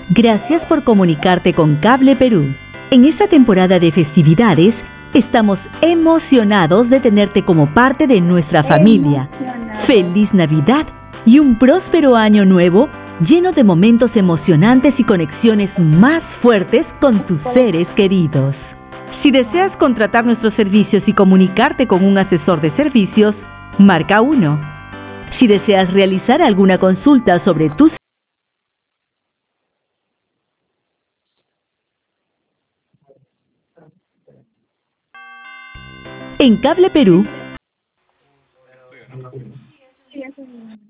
Gracias por comunicarte con Cable Perú. En esta temporada de festividades, estamos emocionados de tenerte como parte de nuestra familia. ¡Feliz Navidad y un próspero año nuevo lleno de momentos emocionantes y conexiones más fuertes con tus seres queridos! Si deseas contratar nuestros servicios y comunicarte con un asesor de servicios, marca 1. Si deseas realizar alguna consulta sobre tus En Cable Perú